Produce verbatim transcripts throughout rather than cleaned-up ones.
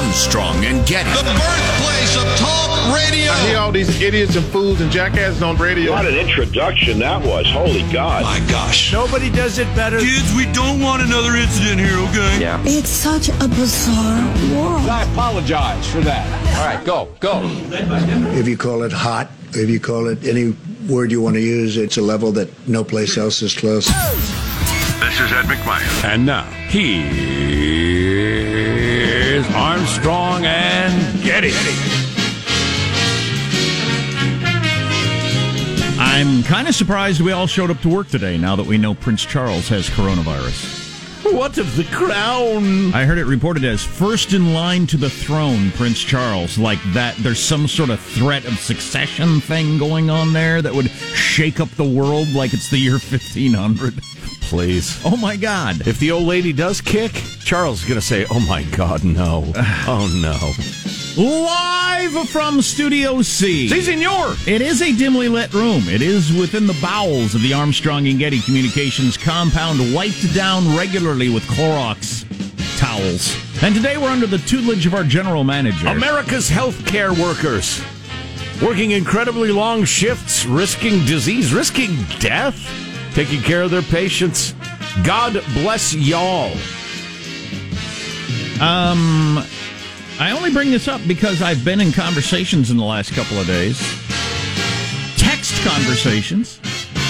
Armstrong and Getty. The birthplace of talk radio. I hear all these idiots and fools and jackasses on radio. What an introduction that was. Holy God. My gosh. Nobody does it better. Kids, we don't want another incident here, okay? Yeah. It's such a bizarre world. I apologize for that. All right, go, go. If you call it hot, if you call it any word you want to use, it's a level that no place else is close. This is Ed McMahon. And now, here's Armstrong and Getty. I'm kind of surprised we all showed up to work today now that we know Prince Charles has coronavirus. What of the crown? I heard it reported as first in line to the throne, Prince Charles. Like that, there's some sort of threat of succession thing going on there that would shake up the world like it's the year fifteen hundred. Please. Oh, my God. If the old lady does kick, Charles is going to say, oh, my God, no. Oh, no. Live from Studio C. Si, senor. It is a dimly lit room. It is within the bowels of the Armstrong and Getty Communications compound, wiped down regularly with Clorox towels. And today we're under the tutelage of our general manager. America's healthcare workers. Working incredibly long shifts, risking disease, risking death, taking care of their patients. God bless y'all. Um... I only bring this up because I've been in conversations in the last couple of days. Text conversations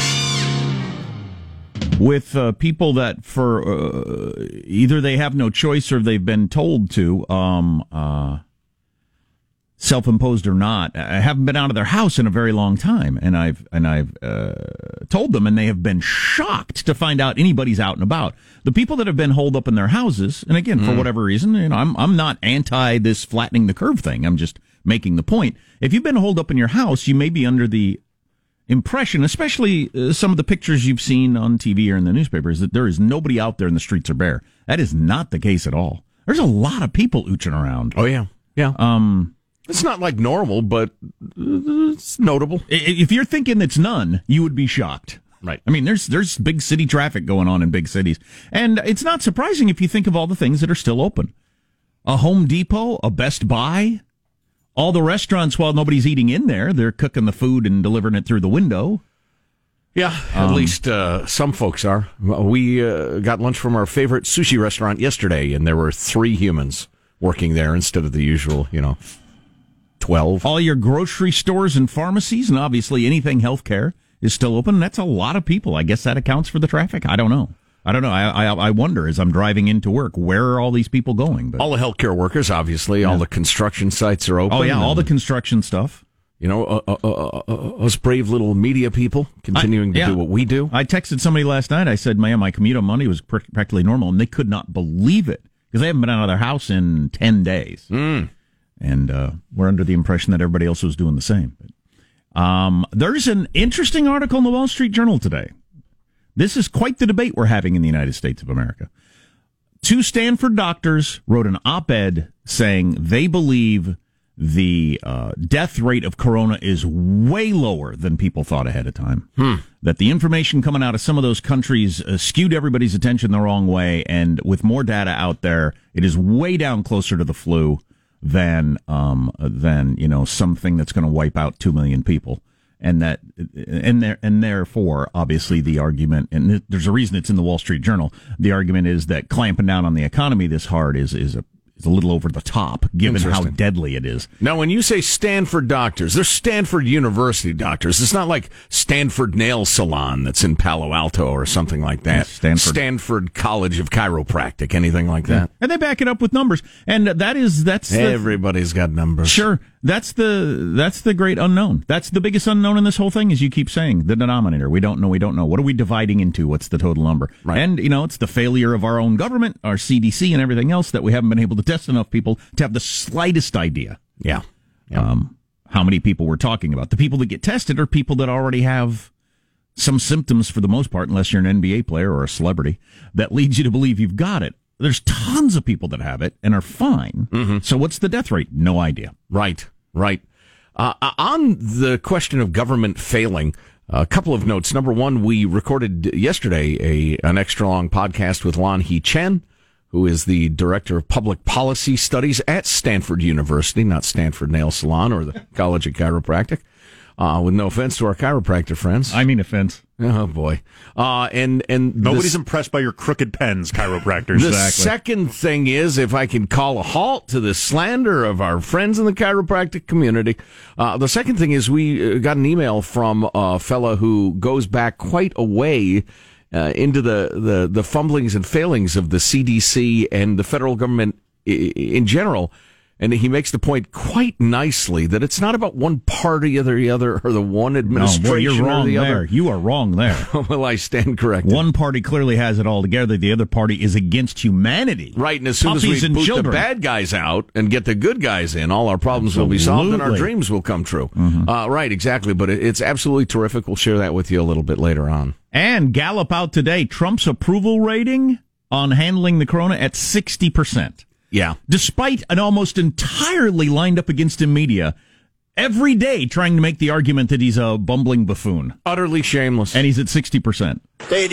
with uh, people that for uh, either they have no choice or they've been told to, um, uh, self-imposed or not, I haven't been out of their house in a very long time, and I've and I've uh, told them, and they have been shocked to find out anybody's out and about. The people that have been holed up in their houses, and again, for mm. whatever reason, you know, I'm I'm not anti this flattening the curve thing. I'm just making the point. If you've been holed up in your house, you may be under the impression, especially uh, some of the pictures you've seen on T V or in the newspapers, that there is nobody out there and the streets are bare. That is not the case at all. There's a lot of people ooching around. Oh yeah, yeah. Um. It's not like normal, but it's notable. If you're thinking it's none, you would be shocked. Right. I mean, there's there's big city traffic going on in big cities. And it's not surprising if you think of all the things that are still open. A Home Depot, a Best Buy, all the restaurants, while nobody's eating in there, they're cooking the food and delivering it through the window. Yeah, at um, least uh, some folks are. We uh, got lunch from our favorite sushi restaurant yesterday, and there were three humans working there instead of the usual, you know, twelve. All your grocery stores and pharmacies, and obviously anything healthcare is still open. That's a lot of people. I guess that accounts for the traffic. I don't know. I don't know. I I, I wonder as I'm driving into work, where are all these people going? But, all the healthcare workers, obviously. Yeah. All the construction sites are open. Oh, yeah, all the construction stuff. You know, uh, uh, uh, uh, us brave little media people continuing I, yeah. to do what we do. I texted somebody last night. I said, man, my commute on Monday was pr- practically normal, and they could not believe it because they haven't been out of their house in ten days. Mm. And uh, we're under the impression that everybody else was doing the same. But, um, there's an interesting article in the Wall Street Journal today. This is quite the debate we're having in the United States of America. Two Stanford doctors wrote an op-ed saying they believe the uh, death rate of corona is way lower than people thought ahead of time. Hmm. That the information coming out of some of those countries uh, skewed everybody's attention the wrong way, and with more data out there, it is way down closer to the flu than um than you know something that's going to wipe out two million people, and that and there and therefore obviously the argument, and there's a reason it's in the Wall Street Journal, the argument is that clamping down on the economy this hard is is a is a little over the top given how deadly it is. Now, when you say Stanford doctors, they're Stanford University doctors. It's not like Stanford Nail Salon that's in Palo Alto or something like that. Stanford, Stanford College of Chiropractic, anything like that. Yeah. And they back it up with numbers. And that is, that's the, everybody's got numbers. Sure. That's the, that's the great unknown. That's the biggest unknown in this whole thing, as you keep saying, the denominator. We don't know, we don't know. What are we dividing into? What's the total number? Right. And, you know, it's the failure of our own government, our C D C and everything else, that we haven't been able to test enough people to have the slightest idea. Yeah. yeah. Um, how many people we're talking about. The people that get tested are people that already have some symptoms for the most part, unless you're an N B A player or a celebrity, that leads you to believe you've got it. There's tons of people that have it and are fine. Mm-hmm. So what's the death rate? No idea. Right, right. Uh, on the question of government failing, a couple of notes. Number one, we recorded yesterday a an extra long podcast with Lan He Chen, who is the Director of Public Policy Studies at Stanford University, not Stanford Nail Salon or the College of Chiropractic. Uh, with no offense to our chiropractor friends. I mean offense. Oh, boy. Uh, and and Nobody's the, impressed by your crooked pens, chiropractors. The exactly. second thing is, if I can call a halt to the slander of our friends in the chiropractic community, uh, the second thing is we got an email from a fella who goes back quite a way uh, into the, the, the fumblings and failings of the C D C and the federal government in general. And he makes the point quite nicely that it's not about one party or the other, or the one administration no, boy, you're wrong or the there. other. You are wrong there. Well, I stand corrected. One party clearly has it all together. The other party is against humanity. Right, and as soon Puppies as we and boot children. the bad guys out and get the good guys in, all our problems absolutely. will be solved and our dreams will come true. Mm-hmm. Uh, right, exactly. But it, it's absolutely terrific. We'll share that with you a little bit later on. And Gallup out today, Trump's approval rating on handling the corona at sixty percent. Yeah. Despite an almost entirely lined up against him media, every day trying to make the argument that he's a bumbling buffoon. Utterly shameless. And he's at sixty percent. Uh, Heard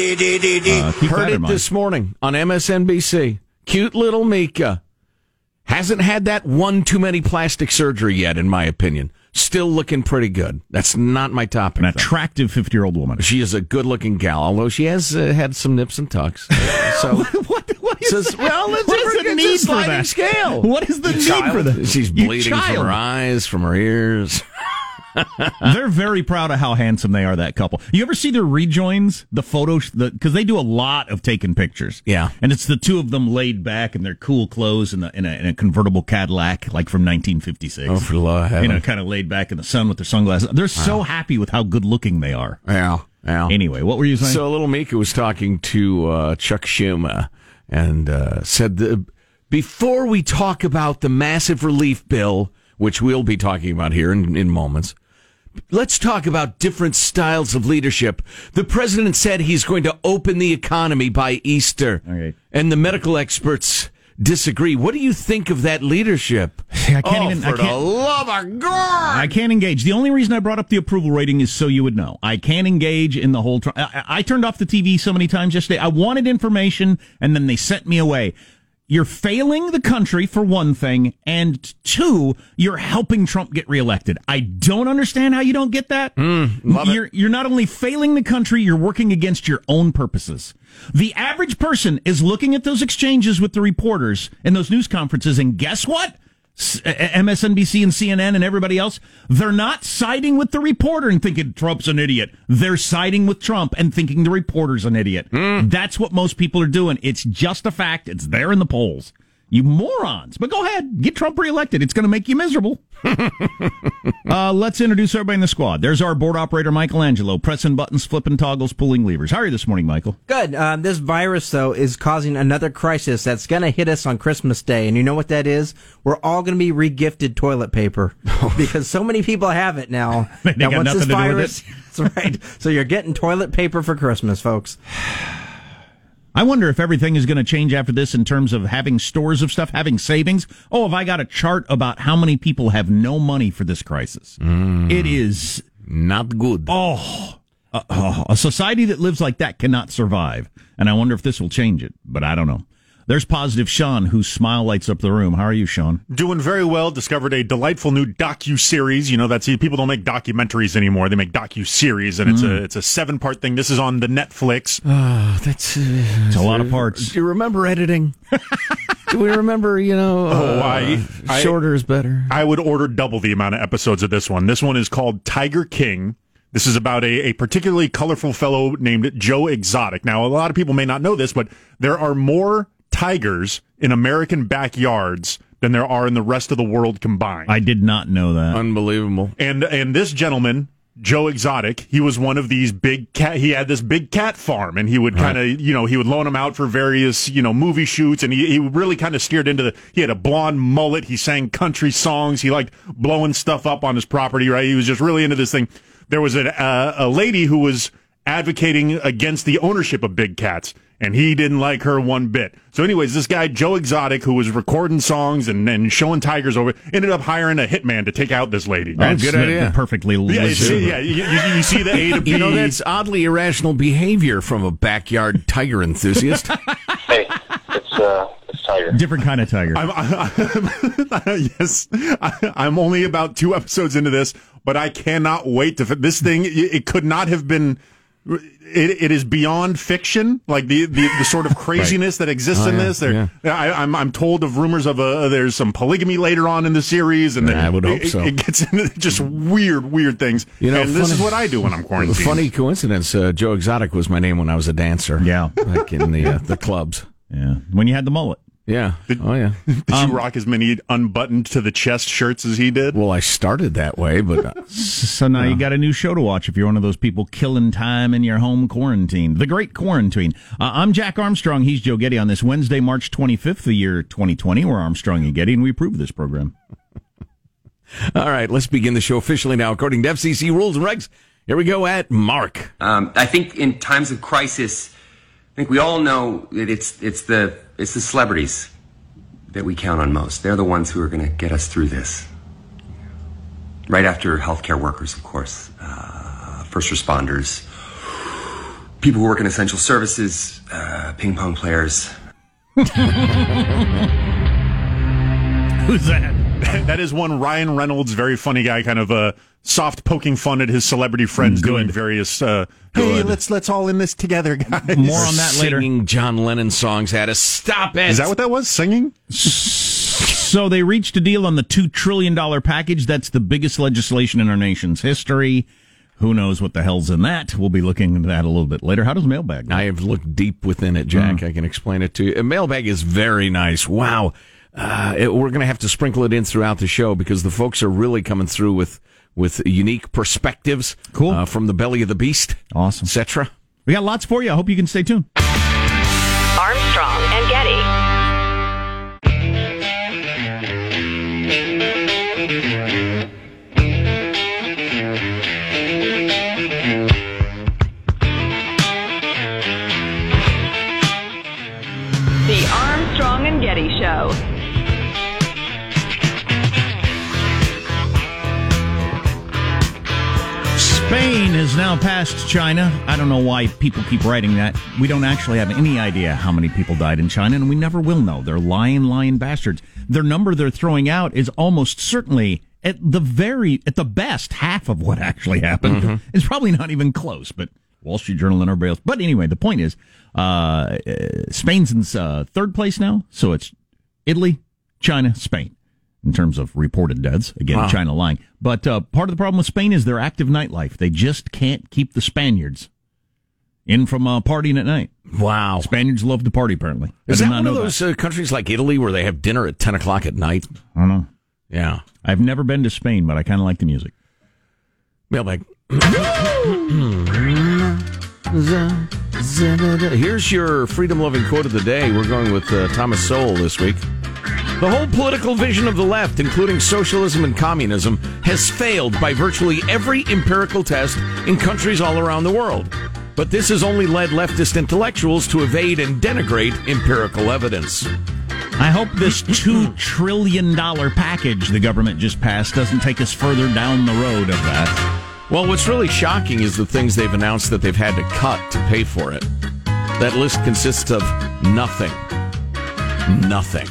it this morning on M S N B C. Cute little Mika. Hasn't had that one too many plastic surgery yet, in my opinion. Still looking pretty good. That's not my topic. An attractive fifty-year-old woman. She is a good-looking gal, although she has uh, had some nips and tucks. So, what, what is says, that? well, it's what a, is the it's need a sliding for that? scale. What is the need child. for that? She's You bleeding from child. her eyes, from her ears. They're very proud of how handsome they are, that couple. You ever see their rejoins, the photos, because they do a lot of taking pictures. Yeah. And it's the two of them laid back in their cool clothes in, the, in, a, in a convertible Cadillac, like from nineteen fifty-six. Oh, for the love of heaven. You know, kind of laid back in the sun with their sunglasses. They're so wow. happy with how good looking they are. Yeah, yeah. Anyway, what were you saying? So little Mika was talking to uh, Chuck Schumer and uh, said, that before we talk about the massive relief bill, which we'll be talking about here in, in moments, let's talk about different styles of leadership. The president said he's going to open the economy by Easter. Okay. And the medical experts disagree. What do you think of that leadership? I can't oh, even. for I the can't, love of God! I can't engage. The only reason I brought up the approval rating is so you would know. I can't engage in the whole. Tr- I, I turned off the T V so many times yesterday. I wanted information, and then they sent me away. You're failing the country, for one thing, and two, you're helping Trump get reelected. I don't understand how you don't get that. Mm, love you're, it. you're not only failing the country, you're working against your own purposes. The average person is looking at those exchanges with the reporters and those news conferences, and guess what? M S N B C and C N N and everybody else, they're not siding with the reporter and thinking Trump's an idiot. They're siding with Trump and thinking the reporter's an idiot. Mm. That's what most people are doing. It's just a fact. It's there in the polls. You morons. But go ahead. Get Trump reelected. It's going to make you miserable. uh, let's introduce everybody in the squad. There's our board operator, Michelangelo, pressing buttons, flipping toggles, pulling levers. How are you this morning, Michael? Good. Um, this virus, though, is causing another crisis that's going to hit us on Christmas Day. And you know what that is? We're all going to be re-gifted toilet paper because so many people have it now. They now, got once nothing this to do with virus, it. That's right. So you're getting toilet paper for Christmas, folks. I wonder if everything is going to change after this in terms of having stores of stuff, having savings. Oh, have I got a chart about how many people have no money for this crisis? Mm, it is not good. Oh, uh, oh, a society that lives like that cannot survive. And I wonder if this will change it, but I don't know. There's Positive Sean, whose smile lights up the room. How are you, Sean? Doing very well. Discovered a delightful new docu-series. You know, that's people don't make documentaries anymore. They make docu-series, and mm. it's a it's a seven-part thing. This is on the Netflix. Oh, that's uh, it's a lot of parts. Do you remember editing? Do we remember, you know, oh, uh, I, shorter I, is better? I would order double the amount of episodes of this one. This one is called Tiger King. This is about a, a particularly colorful fellow named Joe Exotic. Now, a lot of people may not know this, but there are more tigers in American backyards than there are in the rest of the world combined. I did not know that. Unbelievable. And and this gentleman, Joe Exotic, he was one of these big cat. He had this big cat farm, and he would kind of, right. you know, he would loan them out for various, you know, movie shoots, and he he really kind of steered into the. He had a blonde mullet. He sang country songs. He liked blowing stuff up on his property. Right. He was just really into this thing. There was a uh, a lady who was advocating against the ownership of big cats, and he didn't like her one bit. So anyways, this guy, Joe Exotic, who was recording songs and, and showing tigers over, ended up hiring a hitman to take out this lady. That's good idea. Perfectly yeah, legit. yeah, you, you, you see the A to B. You know, that's oddly irrational behavior from a backyard tiger enthusiast. Hey, it's uh, it's tiger. Different kind of tiger. I'm, I, yes, I, I'm only about two episodes into this, but I cannot wait to. This thing, it could not have been. It, it is beyond fiction, like the, the, the sort of craziness right. that exists oh, in yeah, this. There, yeah. I, I'm I'm told of rumors of a, there's some polygamy later on in the series, and yeah, I would it, hope so. It, it gets into just weird, weird things. You know, and funny, this is what I do when I'm quarantined. Funny coincidence. Uh, Joe Exotic was my name when I was a dancer. Yeah, like in the uh, the clubs. Yeah, when you had the mullet. Yeah. Did, oh, yeah. Did um, you rock as many unbuttoned to the chest shirts as he did? Well, I started that way, but... Uh, so now uh, you got a new show to watch if you're one of those people killing time in your home quarantine. The Great Quarantine. Uh, I'm Jack Armstrong. He's Joe Getty on this Wednesday, March twenty-fifth, the year twenty twenty. We're Armstrong and Getty, and we approve this program. All right, let's begin the show officially now. According to F C C rules and regs, here we go at Mark. Um, I think in times of crisis, I think we all know that it's it's the it's the celebrities that we count on most. They're the ones who are going to get us through this. Right after healthcare workers, of course, uh, first responders, people who work in essential services, uh, ping pong players. Who's that? That is one Ryan Reynolds, very funny guy, kind of uh, soft poking fun at his celebrity friends Good. doing various. Uh, hey, let's let's all in this together, guys. More on that later. Singing John Lennon songs at us. Stop it! Is that what that was? Singing? So they reached a deal on the two trillion dollars package. That's the biggest legislation in our nation's history. Who knows what the hell's in that? We'll be looking into that a little bit later. How does mailbag go? I have looked deep within it, Jack. Mm. I can explain it to you. A mailbag is very nice. Wow. Uh, it, we're going to have to sprinkle it in throughout the show because the folks are really coming through with with unique perspectives. Cool. Uh, from the belly of the beast. Awesome. et cetera. We got lots for you. I hope you can stay tuned. Armstrong and Getty. The Armstrong and Getty Show. Spain has now passed China. I don't know why people keep writing that. We don't actually have any idea how many people died in China, and we never will know. They're lying, lying bastards. Their number they're throwing out is almost certainly, at the very, at the best, half of what actually happened. Mm-hmm. It's probably not even close, but Wall Street Journal and everybody else. But anyway, the point is, uh, Spain's in uh, third place now, so it's Italy, China, Spain. In terms of reported deaths. Again, wow. China lying. But uh, part of the problem with Spain is their active nightlife. They just can't keep the Spaniards in from uh, partying at night. Wow. Spaniards love to party, apparently. Is that one of those uh, countries like Italy where they have dinner at ten o'clock at night? I don't know. Yeah. I've never been to Spain, but I kind of like the music. Mailbag. Here's your freedom-loving quote of the day. We're going with uh, Thomas Sowell this week. The whole political vision of the left, including socialism and communism, has failed by virtually every empirical test in countries all around the world. But this has only led leftist intellectuals to evade and denigrate empirical evidence. I hope this two trillion dollars package the government just passed doesn't take us further down the road of that. Well, what's really shocking is the things they've announced that they've had to cut to pay for it. That list consists of nothing. Nothing.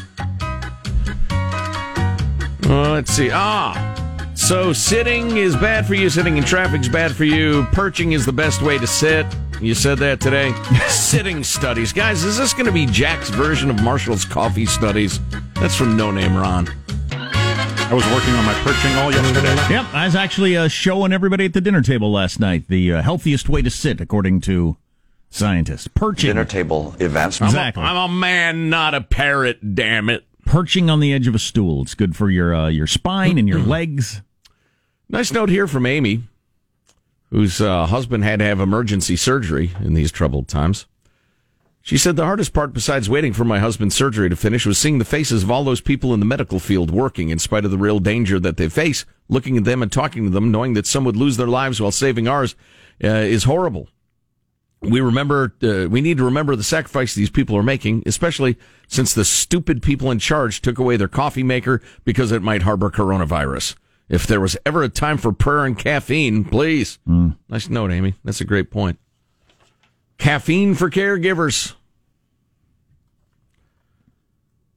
Well, let's see. Ah, so sitting is bad for you. Sitting in traffic's bad for you. Perching is the best way to sit. You said that today. Sitting studies. Guys, is this going to be Jack's version of Marshall's coffee studies? That's from No Name Ron. I was working on my perching all yesterday. Yep, I was actually uh, showing everybody at the dinner table last night the uh, healthiest way to sit, according to scientists. Perching. Dinner table events. Exactly. I'm a, I'm a man, not a parrot, damn it. Perching on the edge of a stool. It's good for your uh, your spine and your legs. Nice note here from Amy, whose uh, husband had to have emergency surgery in these troubled times. She said, the hardest part besides waiting for my husband's surgery to finish was seeing the faces of all those people in the medical field working in spite of the real danger that they face. Looking at them and talking to them, knowing that some would lose their lives while saving ours, uh, is horrible. We remember, uh, we need to remember the sacrifice these people are making, especially since the stupid people in charge took away their coffee maker because it might harbor coronavirus. If there was ever a time for prayer and caffeine, please. Mm. Nice note, Amy. That's a great point. Caffeine for caregivers.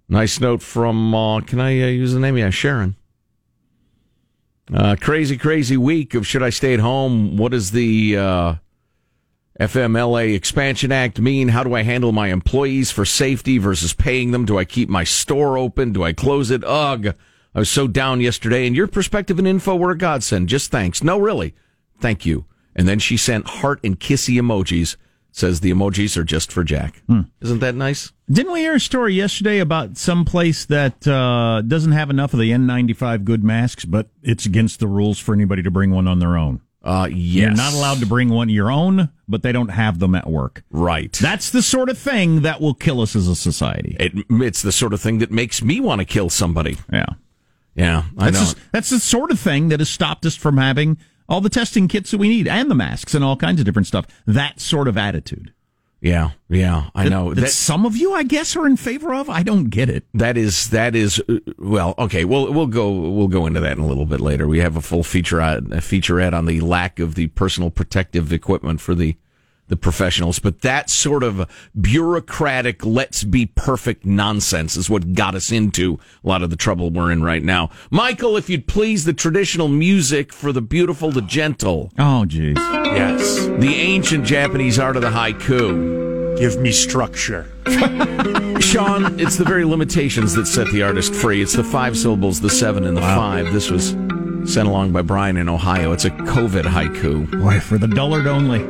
Nice note from, uh, can I uh, use the name? Yeah, Sharon. Uh, crazy, crazy week of should I stay at home? What does the uh, F M L A Expansion Act mean? How do I handle my employees for safety versus paying them? Do I keep my store open? Do I close it? Ugh. I was so down yesterday, and your perspective and info were a godsend. Just thanks. No, really. Thank you. And then she sent heart and kissy emojis. Says the emojis are just for Jack. Hmm. Isn't that nice? Didn't we hear a story yesterday about some place that uh, doesn't have enough of the N ninety-five good masks, but it's against the rules for anybody to bring one on their own? Uh, yes. You're not allowed to bring one of your own, but they don't have them at work. Right. That's the sort of thing that will kill us as a society. It, it's the sort of thing that makes me want to kill somebody. Yeah. Yeah, I that's know. Just, that's the sort of thing that has stopped us from having all the testing kits that we need and the masks and all kinds of different stuff. That sort of attitude. Yeah, yeah, I that, know. That, that some of you, I guess, are in favor of. I don't get it. That is that is uh, well, okay. We'll we'll go we'll go into that in a little bit later. We have a full feature a featurette on the lack of the personal protective equipment for the the professionals. But that sort of bureaucratic, let's be perfect nonsense is what got us into a lot of the trouble we're in right now. Michael, if you'd please, the traditional music for the beautiful, the gentle. Oh, geez. Yes. The ancient Japanese art of the haiku. Give me structure. Sean, it's the very limitations that set the artist free. It's the five syllables, the seven, and the wow. five. This was sent along by Brian in Ohio. It's a COVID haiku. Boy, for the dullard only.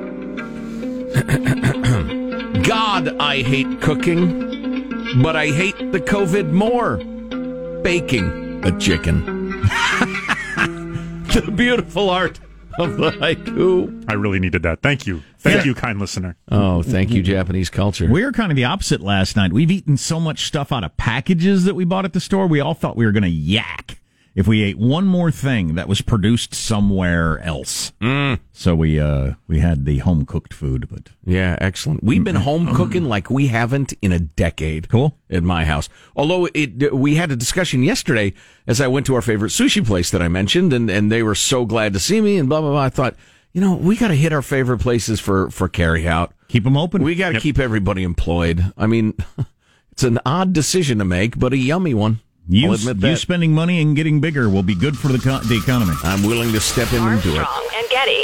God, I hate cooking, but I hate the COVID more. Baking a chicken. The beautiful art of the haiku. I really needed that. Thank you. Thank yeah. you, kind listener. Oh, thank you, Japanese culture. We were kind of the opposite last night. We've eaten so much stuff out of packages that we bought at the store, we all thought we were going to yak if we ate one more thing that was produced somewhere else. Mm. So we uh, we had the home cooked food, but yeah, excellent. We've been home cooking like we haven't in a decade. Cool at my house. Although it, we had a discussion yesterday as I went to our favorite sushi place that I mentioned, and, and they were so glad to see me and blah blah blah. I thought, you know, we got to hit our favorite places for for carry out. Keep them open. We got to yep. keep everybody employed. I mean, it's an odd decision to make, but a yummy one. You, you spending money and getting bigger will be good for the, co- the economy. I'm willing to step in and do it. Armstrong and Getty.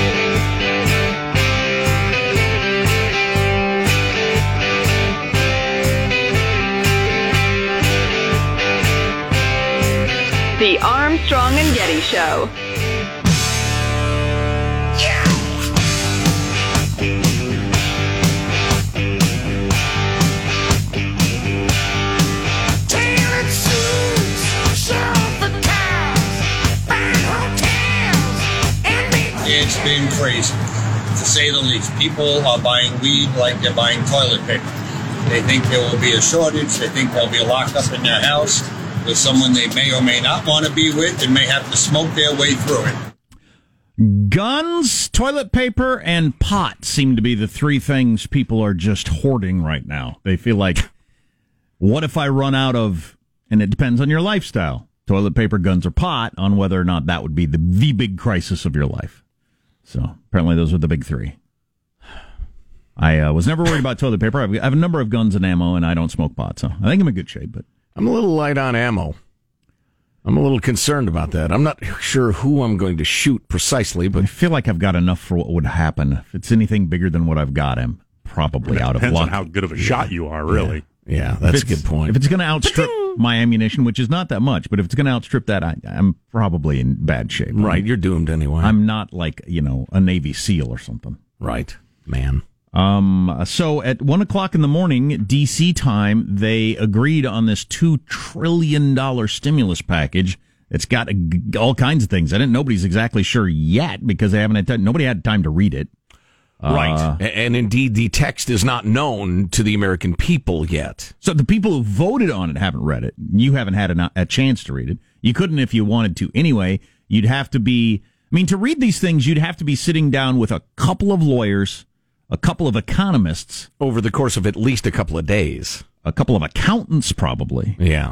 The Armstrong and Getty Show. It's been crazy, to say the least. People are buying weed like they're buying toilet paper. They think there will be a shortage. They think they'll be locked up in their house with someone they may or may not want to be with and may have to smoke their way through it. Guns, toilet paper, and pot seem to be the three things people are just hoarding right now. They feel like, what if I run out of, and it depends on your lifestyle, toilet paper, guns, or pot, on whether or not that would be the, the big crisis of your life. So apparently those are the big three. I uh, was never worried about toilet paper. I have a number of guns and ammo, and I don't smoke pot, so I think I'm in good shape. But I'm a little light on ammo. I'm a little concerned about that. I'm not sure who I'm going to shoot precisely, but I feel like I've got enough for what would happen. If it's anything bigger than what I've got, I'm probably out of luck. Depends on how good of a shot you are, really. Yeah, yeah that's a good point. If it's going to outstrip my ammunition, which is not that much, but if it's going to outstrip that, I, I'm probably in bad shape. Right, I'm, you're doomed anyway. I'm not like, you know, a Navy SEAL or something. Right, man. Um. So at one o'clock in the morning, D C time, they agreed on this two trillion dollars stimulus package. It's got a, all kinds of things in it. Nobody's exactly sure yet because they haven't had time, nobody had time to read it. Right. Uh, and indeed, the text is not known to the American people yet. So the people who voted on it haven't read it. You haven't had a, a chance to read it. You couldn't if you wanted to anyway. You'd have to be, I mean, to read these things, you'd have to be sitting down with a couple of lawyers, a couple of economists. Over the course of at least a couple of days. A couple of accountants, probably. Yeah.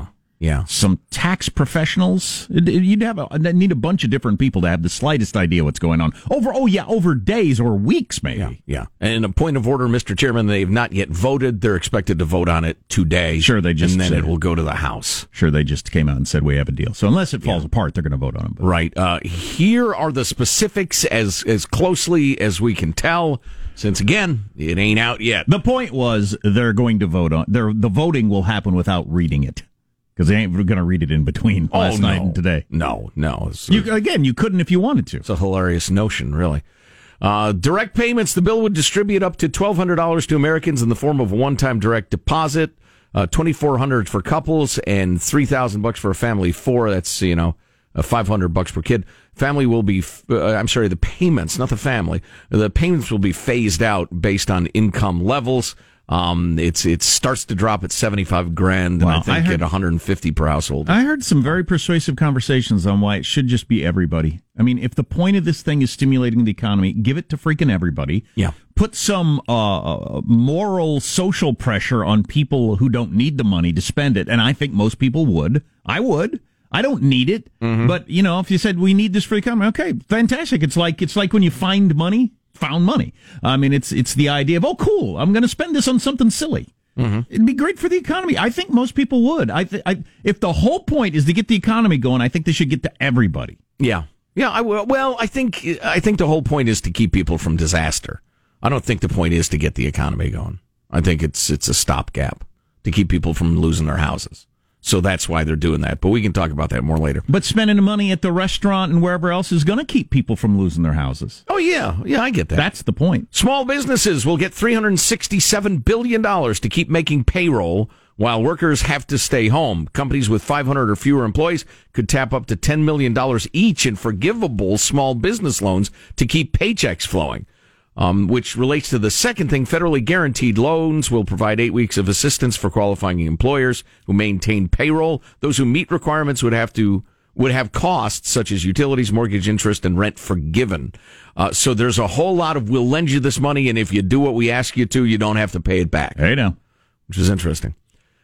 Yeah. some tax professionals. You'd have a, need a bunch of different people to have the slightest idea what's going on. Over, oh yeah, over days or weeks maybe. Yeah, yeah. And a point of order, Mister Chairman, they've not yet voted. They're expected to vote on it today. Sure, they just And then said, it will go to the House. Sure, they just came out and said we have a deal. So unless it falls yeah. apart, they're going to vote on it. But. Right. Uh, here are the specifics as, as closely as we can tell. Since, again, it ain't out yet. The point was they're going to vote on they're, the voting will happen without reading it. Because they ain't going to read it in between last oh, no. night and today. No, no. You, again, you couldn't if you wanted to. It's a hilarious notion, really. Uh, direct payments, the bill would distribute up to twelve hundred dollars to Americans in the form of a one-time direct deposit, uh, twenty-four hundred dollars for couples, and three thousand bucks for a family of four. That's, you know, uh, five hundred bucks per kid. Family will be, uh, I'm sorry, the payments, not the family. The payments will be phased out based on income levels. Um, it's it starts to drop at seventy-five grand, and wow. I think I heard, at one hundred fifty per household. I heard some very persuasive conversations on why it should just be everybody. I mean, if the point of this thing is stimulating the economy, give it to freaking everybody. Yeah. Put some uh, moral, social pressure on people who don't need the money to spend it, and I think most people would. I would. I don't need it, mm-hmm. but you know, if you said we need this for the economy, okay, fantastic. It's like it's like when you find money, found money. I mean, it's it's the idea of oh, cool, I'm going to spend this on something silly. Mm-hmm. It'd be great for the economy. I think most people would. I, th- I if the whole point is to get the economy going, I think they should get to everybody. Yeah, yeah. I will. Well, I think I think the whole point is to keep people from disaster. I don't think the point is to get the economy going. I think it's it's a stopgap to keep people from losing their houses. So that's why they're doing that. But we can talk about that more later. But spending the money at the restaurant and wherever else is going to keep people from losing their houses. Oh, yeah. Yeah, I get that. That's the point. Small businesses will get three hundred sixty-seven billion dollars to keep making payroll while workers have to stay home. Companies with five hundred or fewer employees could tap up to ten million dollars each in forgivable small business loans to keep paychecks flowing. Um, which relates to the second thing. Federally guaranteed loans will provide eight weeks of assistance for qualifying employers who maintain payroll. Those who meet requirements would have to would have costs such as utilities, mortgage interest, and rent forgiven. Uh, so there's a whole lot of we'll lend you this money, and if you do what we ask you to, you don't have to pay it back. Hey, now, which is interesting.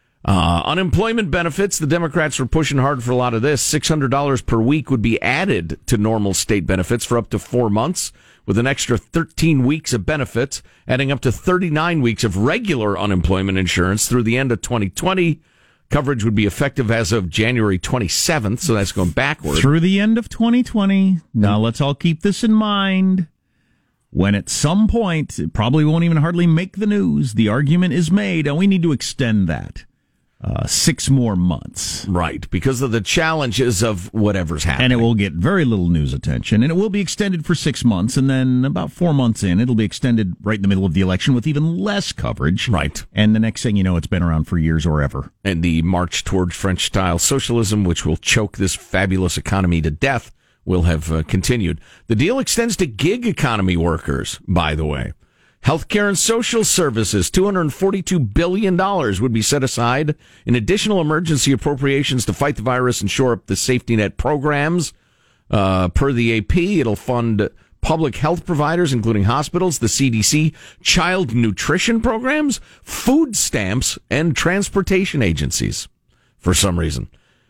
Uh, unemployment benefits, the Democrats were pushing hard for a lot of this. six hundred dollars per week would be added to normal state benefits for up to four months, with an extra thirteen weeks of benefits, adding up to thirty-nine weeks of regular unemployment insurance through the end of twenty twenty. Coverage would be effective as of January twenty-seventh, so that's going backward. Through the end of twenty twenty. Now, let's all keep this in mind. When at some point, it probably won't even hardly make the news, the argument is made, and we need to extend that. Uh, six more months. Right, because of the challenges of whatever's happening. And it will get very little news attention, and it will be extended for six months, and then about four months in, it'll be extended right in the middle of the election with even less coverage. Right. And the next thing you know, it's been around for years or ever. And the march toward French-style socialism, which will choke this fabulous economy to death, will have uh, continued. The deal extends to gig economy workers, by the way. Healthcare and social services, two hundred forty-two billion dollars would be set aside in additional emergency appropriations to fight the virus and shore up the safety net programs. Uh, per the A P, it'll fund public health providers, including hospitals, the C D C, child nutrition programs, food stamps, and transportation agencies, for some reason.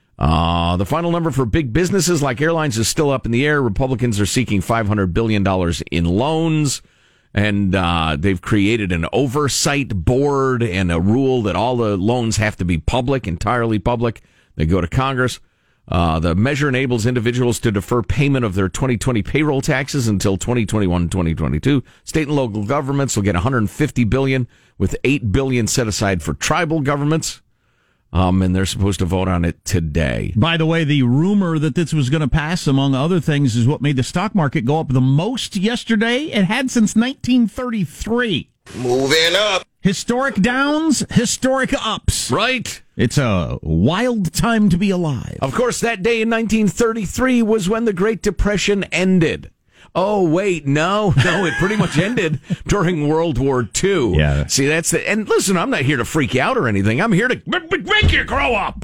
Uh, the final number for big businesses like airlines is still up in the air. Republicans are seeking five hundred billion dollars in loans. And uh, they've created an oversight board and a rule that all the loans have to be public, entirely public. They go to Congress. Uh, the measure enables individuals to defer payment of their twenty twenty payroll taxes until twenty twenty-one and twenty twenty-two. State and local governments will get one hundred fifty billion dollars, with eight billion dollars set aside for tribal governments. Um, and they're supposed to vote on it today. By the way, the rumor that this was going to pass, among other things, is what made the stock market go up the most yesterday. It had since nineteen thirty-three. Moving up. Historic downs, historic ups. Right. It's a wild time to be alive. Of course, that day in nineteen thirty-three was when the Great Depression ended. Oh, wait, no, no, it pretty much ended during World War Two. Yeah. See, that's the, and listen, I'm not here to freak you out or anything. I'm here to make you grow up.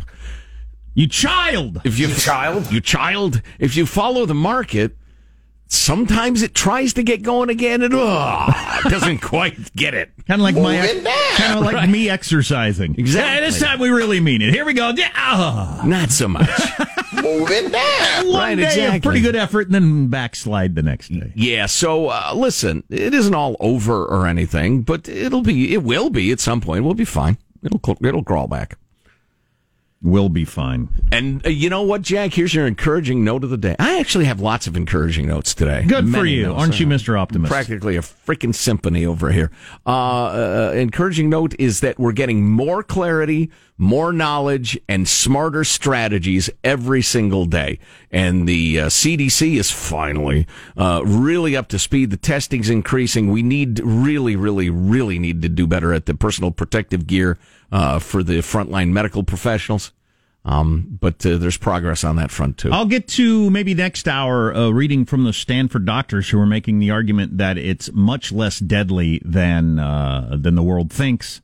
You child. If you, you child, you child, if you follow the market, sometimes it tries to get going again and oh, it doesn't quite get it. Kind of like my down. Kind of like Right. me exercising. Exactly. Yeah, this time we really mean it. Here we go. Yeah. Oh. Not so much. Move it down. One Right, day exactly. of pretty good effort and then backslide the next day. Yeah, so uh, listen, it isn't all over or anything, but it'll be, it will be at some point. We'll be fine. It'll it'll crawl back. We'll be fine. And uh, you know what, Jack? Here's your encouraging note of the day. I actually have lots of encouraging notes today. Good for Many you. notes. Aren't you, Mister Optimist? Practically a freaking symphony over here. Uh, uh, encouraging note is that we're getting more clarity, more knowledge, and smarter strategies every single day. And the uh, C D C is finally uh, really up to speed. The testing's increasing. We need really, really, really need to do better at the personal protective gear uh, for the frontline medical professionals. Um, but uh, there's progress on that front, too. I'll get to maybe next hour uh, reading from the Stanford doctors who are making the argument that it's much less deadly than uh, than the world thinks,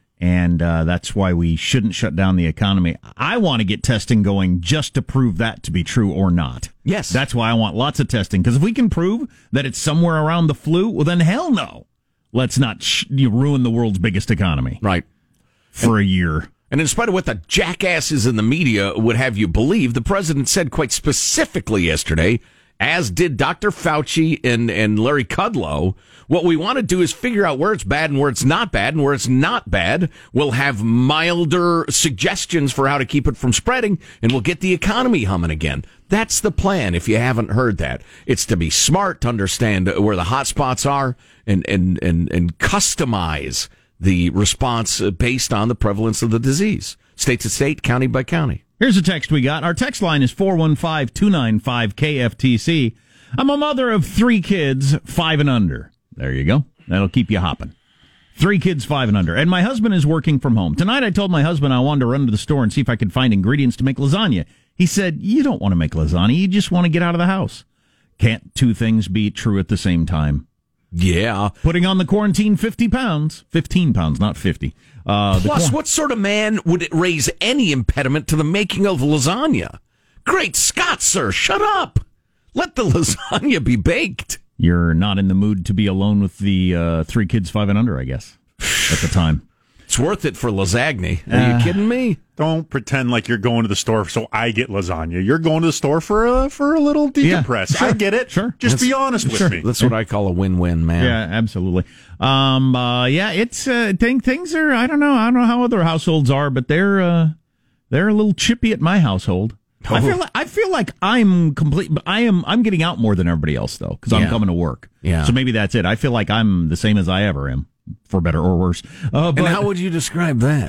and uh, that's why we shouldn't shut down the economy. I want to get testing going just to prove that to be true or not. Yes. That's why I want lots of testing, because if we can prove that it's somewhere around the flu, well, then hell no. Let's not sh- you ruin the world's biggest economy. Right. For a year. And in spite of what the jackasses in the media would have you believe, the president said quite specifically yesterday, as did Doctor Fauci and, and Larry Kudlow, what we want to do is figure out where it's bad and where it's not bad, and where it's not bad, we'll have milder suggestions for how to keep it from spreading, and we'll get the economy humming again. That's the plan, if you haven't heard that. It's to be smart, to understand where the hot spots are, and, and, and, and customize the response based on the prevalence of the disease, state to state, county by county. Here's a text we got. Our text line is four one five, two nine five, K F T C. I'm a mother of three kids, five and under. There you go. That'll keep you hopping. Three kids, five and under. And my husband is working from home. Tonight I told my husband I wanted to run to the store and see if I could find ingredients to make lasagna. He said, you don't want to make lasagna. You just want to get out of the house. Can't two things be true at the same time? Yeah. Putting on the quarantine fifty pounds. fifteen pounds, not fifty. Uh, Plus, the what sort of man would it raise any impediment to the making of lasagna? Great Scott, sir, shut up. Let the lasagna be baked. You're not in the mood to be alone with the uh, three kids, five and under, I guess, at the time. It's worth it for lasagna. Are Uh, you kidding me? Don't pretend like you're going to the store so I get lasagna. You're going to the store for a, for a little decompress. Yeah, sure, I get it. Sure. Just That's- be honest with sure. me. That's what I call a win-win, man. Yeah, absolutely. Um, uh, yeah, it's uh, thing, things are. I don't know. I don't know how other households are, but they're uh, they're a little chippy at my household. Oh. I feel like, I feel like I'm complete. But I am. I'm getting out more than everybody else though, because I'm Yeah. coming to work. Yeah. So maybe that's it. I feel like I'm the same as I ever am, for better or worse. Uh, but, And how would you describe that?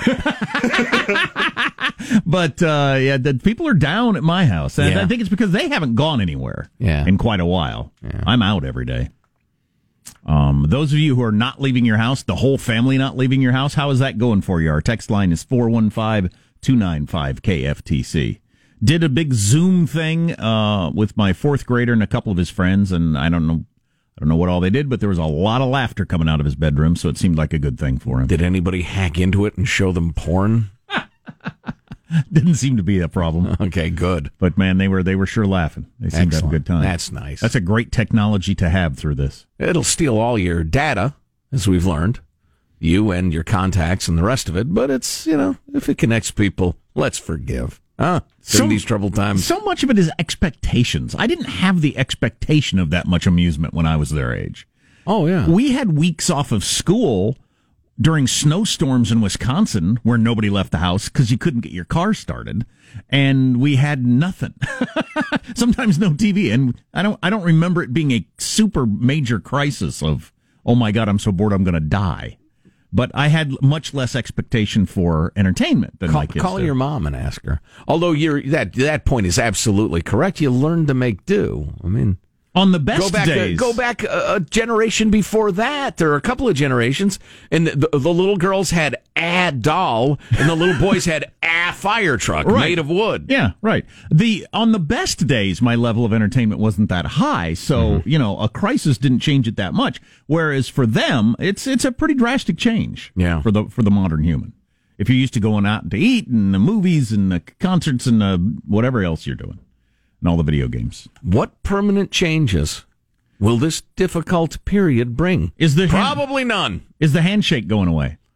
But uh, yeah, the people are down at my house, and Yeah. I think it's because they haven't gone anywhere Yeah. in quite a while. Yeah. I'm out every day. Um, those of you who are not leaving your house, the whole family not leaving your house, how is that going for you? Our text line is four one five, two nine five, K F T C. Did a big Zoom thing uh, with my fourth grader and a couple of his friends, and I don't know, I don't know what all they did, but there was a lot of laughter coming out of his bedroom, so it seemed like a good thing for him. Did anybody hack into it and show them porn? Didn't seem to be a problem. Okay, good. But man, they were they were sure laughing. They seemed to have a good time. That's nice. That's a great technology to have through this. It'll steal all your data, as we've learned, you and your contacts and the rest of it. But it's, you know, if it connects people, let's forgive. Huh? So- In these troubled times. So much of it is expectations. I didn't have the expectation of that much amusement when I was their age. Oh, yeah. We had weeks off of school during snowstorms in Wisconsin where nobody left the house because you couldn't get your car started, and we had nothing. Sometimes no T V, and I don't I don't remember it being a super major crisis of, oh my God, I'm so bored I'm going to die. But I had much less expectation for entertainment than Call, my kids call did. your mom and ask her. Although you're, that that point is absolutely correct. You learn to make do. I mean, on the best go back days. A, go back a, a generation before that, or a couple of generations, and the, the little girls had a doll, and the little boys had a fire truck Right. made of wood. Yeah, right. The on the best days, my level of entertainment wasn't that high, so Mm-hmm. you know, a crisis didn't change it that much. Whereas for them, it's it's a pretty drastic change. Yeah. For the for the modern human, if you're used to going out to eat and the movies and the concerts and the whatever else you're doing, and all the video games. What permanent changes will this difficult period bring? Is the Probably none. Is the handshake going away?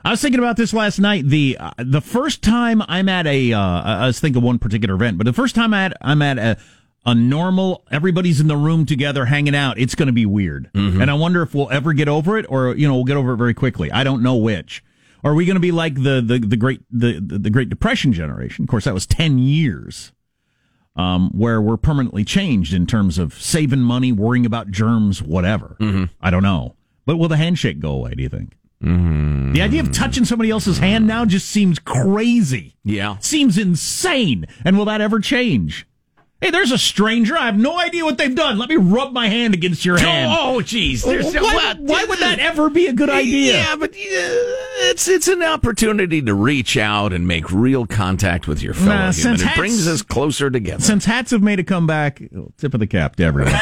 I was thinking about this last night. The uh, the first time I'm at a, uh, I was thinking of one particular event, but the first time I'm at, I'm at a, a normal, everybody's in the room together hanging out, it's going to be weird. Mm-hmm. And I wonder if we'll ever get over it, or, you know, we'll get over it very quickly. I don't know which. Or are we going to be like the, the, the great, the, the Great Depression generation? Of course, that was ten years, um, where we're permanently changed in terms of saving money, worrying about germs, whatever. Mm-hmm. I don't know. But will the handshake go away, do you think? Mm. The idea of touching somebody else's hand now just seems crazy. Yeah. Seems insane. And will that ever change? Hey, there's a stranger. I have no idea what they've done. Let me rub my hand against your hand. Oh, jeez. Why, why would that ever be a good idea? Yeah, but uh, it's it's an opportunity to reach out and make real contact with your fellow nah, human. It hats, brings us closer together. Since hats have made a comeback, tip of the cap to everyone.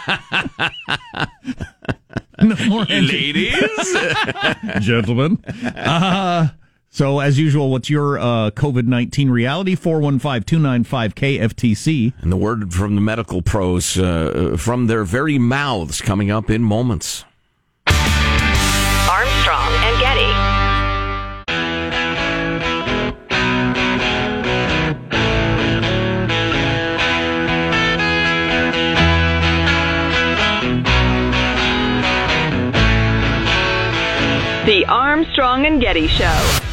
No more ladies, gentlemen. Uh, so, as usual, what's your uh, COVID nineteen reality? four one five, two nine five, K F T C. And the word from the medical pros, uh, from their very mouths, coming up in moments. Armstrong and Getty. The Armstrong and Getty Show.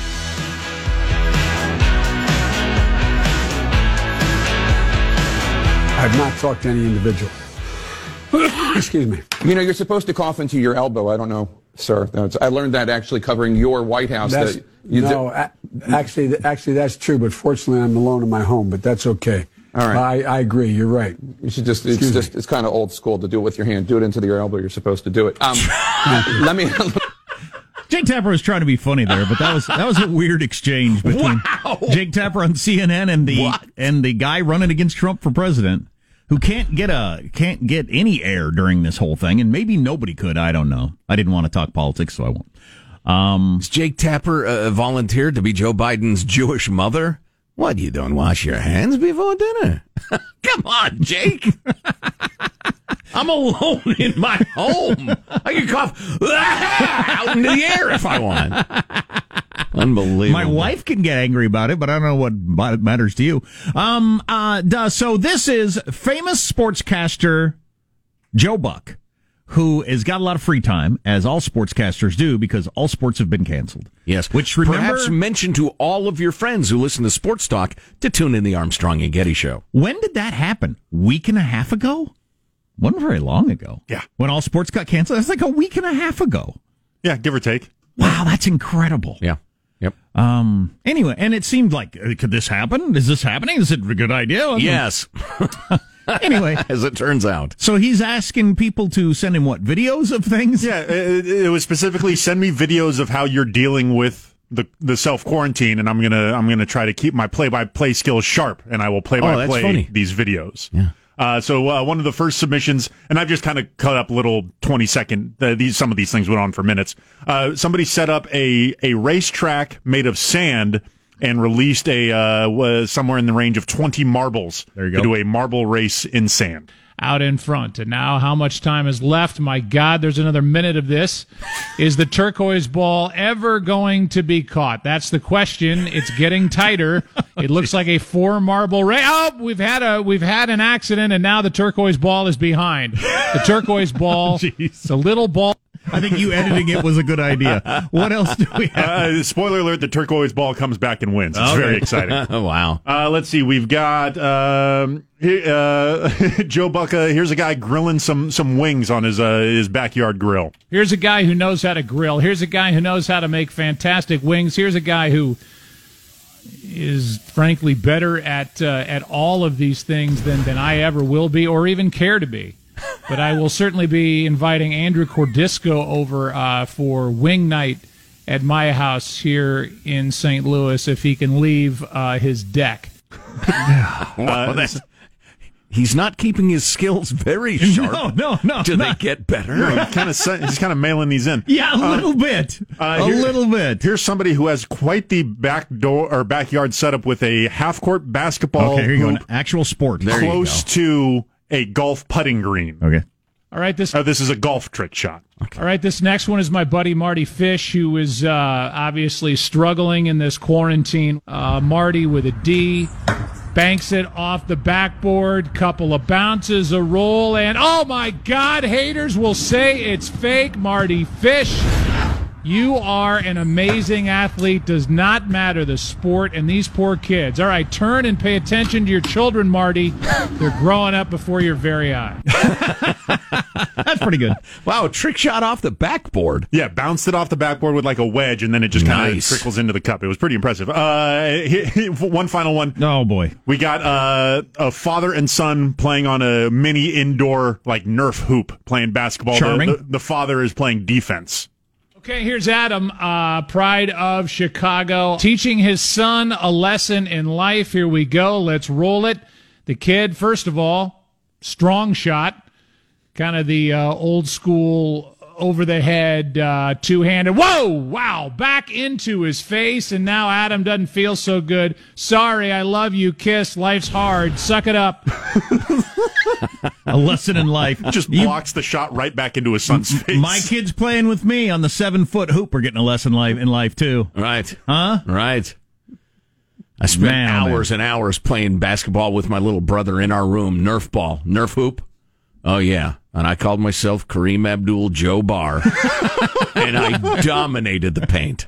I've not talked to any individual. Excuse me. You know, you're supposed to cough into your elbow. I don't know, sir. That's, I learned that actually covering your White House. That's, that you no, a, actually, actually, that's true. But fortunately, I'm alone in my home. But that's okay. All right. I, I agree. You're right. You should just. It's Excuse just. Me. It's kind of old school to do it with your hand. Do it into your elbow. You're supposed to do it. Um, let me. Jake Tapper was trying to be funny there, but that was that was a weird exchange between wow. Jake Tapper on C N N and the what? and the guy running against Trump for president, who can't get a can't get any air during this whole thing, and maybe nobody could. I don't know. I didn't want to talk politics, so I won't. Um, Has Jake Tapper uh, volunteered to be Joe Biden's Jewish mother? What, you don't wash your hands before dinner? Come on, Jake. I'm alone in my home. I can cough out into the air if I want. Unbelievable. My wife can get angry about it, but I don't know what matters to you. Um, uh, duh, so this is famous sportscaster Joe Buck, who has got a lot of free time, as all sportscasters do, because all sports have been canceled. Yes. Which, remember, perhaps mention to all of your friends who listen to Sports Talk to tune in the Armstrong and Getty Show. When did that happen? Week and a half ago? Wasn't very long ago. Yeah. When all sports got canceled? That's like a week and a half ago. Yeah, give or take. Wow, that's incredible. Yeah. Yep. Um. Anyway, and it seemed like, uh, could this happen? Is this happening? Is it a good idea? Yes. Anyway. As it turns out. So he's asking people to send him, what, videos of things? Yeah, it, it was specifically send me videos of how you're dealing with the the self quarantine, and I'm gonna I'm gonna try to keep my play by play skills sharp, and I will play by play these videos. Yeah. Uh, so uh, one of the first submissions, and I've just kind of cut up little twenty second. Uh, these some of these things went on for minutes. Uh, somebody set up a a racetrack made of sand and released a uh, was somewhere in the range of twenty marbles. There you go. To do a marble race in sand. Out in front. And now how much time is left? My God, there's another minute of this. Is the turquoise ball ever going to be caught? That's the question. It's getting tighter. It looks like a four marble race. Oh, we've had a we've had an accident, and now the turquoise ball is behind. The turquoise ball, the little ball. I think you editing it was a good idea. What else do we have? Uh, spoiler alert, the turquoise ball comes back and wins. It's okay. very exciting. Oh, wow. Uh, let's see. We've got um, he, uh, Joe Buck. Uh, here's a guy grilling some, some wings on his uh, his backyard grill. Here's a guy who knows how to grill. Here's a guy who knows how to make fantastic wings. Here's a guy who is, frankly, better at uh, at all of these things than, than I ever will be or even care to be. But I will certainly be inviting Andrew Cordisco over uh, for wing night at my house here in Saint Louis if he can leave uh, his deck. Well, that's, he's not keeping his skills very sharp. No, no, no. Do not. they get better? Yeah, he's kind of he's kind of mailing these in. Yeah, a little uh, bit. Uh, a here, little bit. Here's somebody who has quite the back door or backyard setup with a half court basketball okay, here you hoop go. An actual sport. There close to a golf putting green. Okay. All right, this oh, this is a golf trick shot. Okay. All right, this next one is my buddy Marty Fish, who is uh, obviously struggling in this quarantine. Uh, Marty with a D. Banks it off the backboard, couple of bounces, a roll, and oh my God, haters will say it's fake. Marty Fish, you are an amazing athlete. Does not matter the sport and these poor kids. All right, turn and pay attention to your children, Marty. They're growing up before your very eyes. That's pretty good. Wow, trick shot off the backboard. Yeah, bounced it off the backboard with like a wedge, and then it just kind of Nice. trickles into the cup. It was pretty impressive. Uh, he- he- one final one. Oh, boy. We got uh, a father and son playing on a mini indoor like Nerf hoop, playing basketball. Charming. The, the, the father is playing defense. Okay, here's Adam, uh, pride of Chicago, teaching his son a lesson in life. Here we go. Let's roll it. The kid, first of all, strong shot, kind of the uh, old school over the head, uh, two-handed. Whoa! Wow! Back into his face, and now Adam doesn't feel so good. Sorry, I love you. Kiss. Life's hard. Suck it up. A lesson in life. Just You- blocks the shot right back into his son's face. My kid's playing with me on the seven-foot hoop. We're getting a lesson life in life, too. Right. Huh? Right. I spent Man, oh, hours and hours playing basketball with my little brother in our room. Nerf ball. Nerf hoop. Oh, yeah. And I called myself Kareem Abdul-Joe Barr. And I dominated the paint.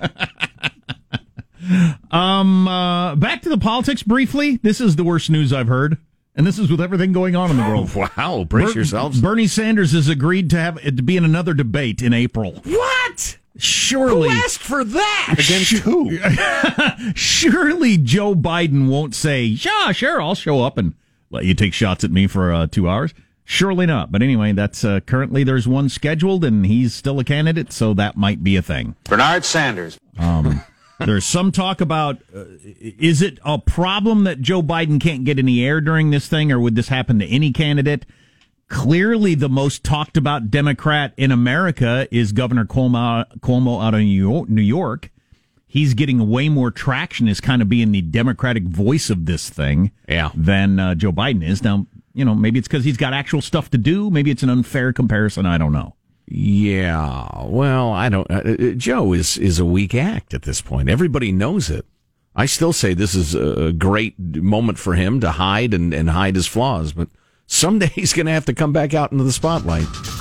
Um, uh, back to the politics briefly. This is the worst news I've heard. And this is with everything going on in the world. Wow. Brace Ber- yourselves. Bernie Sanders has agreed to have it to be in another debate in April. What? Surely. Who asked for that? Against who? Surely Joe Biden won't say, yeah, sure, I'll show up and let you take shots at me for uh, two hours. Surely not. But anyway, that's uh, currently there's one scheduled, and he's still a candidate, so that might be a thing. Bernard Sanders. Um, there's some talk about, uh, is it a problem that Joe Biden can't get any air during this thing, or would this happen to any candidate? Clearly, the most talked about Democrat in America is Governor Cuomo, Cuomo out of New York, New York. He's getting way more traction as kind of being the Democratic voice of this thing Yeah. than uh, Joe Biden is. Now, you know, maybe it's because he's got actual stuff to do. Maybe it's an unfair comparison. I don't know. Yeah, well, I don't. Uh, Joe is is a weak act at this point. Everybody knows it. I still say this is a great moment for him to hide and, and hide his flaws, but someday he's going to have to come back out into the spotlight.